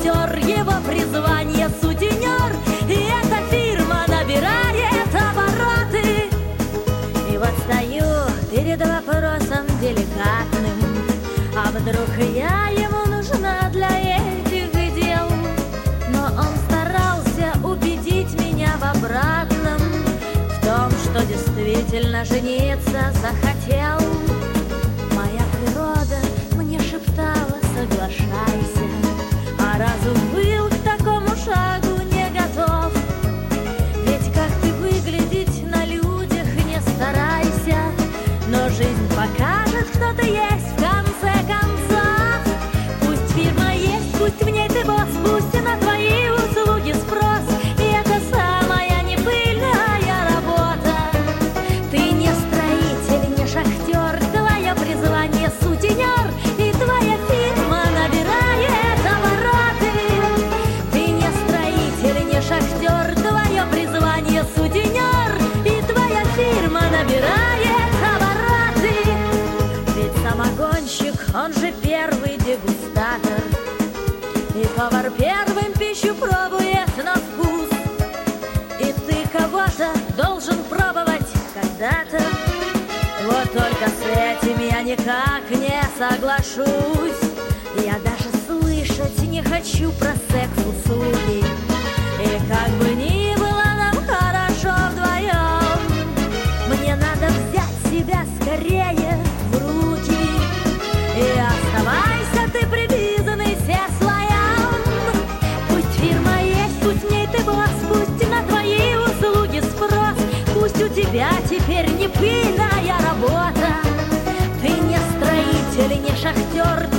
шахтер, его призвание сутенер, и эта фирма набирает обороты. И вот стою перед вопросом деликатным, а вдруг я ему нужна для этих дел? Но он старался убедить меня в обратном, в том, что действительно жениться захотел. Моя природа мне шептала: соглашайся, а разум был к такому шагу не готов. Ведь как ты выглядеть на людях не старайся, но жизнь покажет, кто ты есть в конце концов. Пусть фирма есть, пусть в ней ты босс, пусть и на твои услуги спрос, и это самая непыльная работа. Ты не строитель, не шахтер, твое призвание сутенер, и твоя фирма набирает обороты. Ты не строитель, не шахтер, твое призвание сутенер, и твоя фирма набирает обороты. Ведь самогонщик, он же первый дегустатор, и повар первым пищу пробует на вкус. И ты кого-то должен пробовать когда-то. Вот только с этим я никак не соглашусь. Я даже слышать не хочу про секс-услуги. И как бы ни было нам хорошо вдвоем, мне надо взять себя скорее в руки. И оставайся ты прилизанный все своям. Пусть фирма есть, пусть в ней ты босс, пусть на твои услуги спрос, пусть у тебя теперь не пыльная работа. Ты не строитель, не шахтер,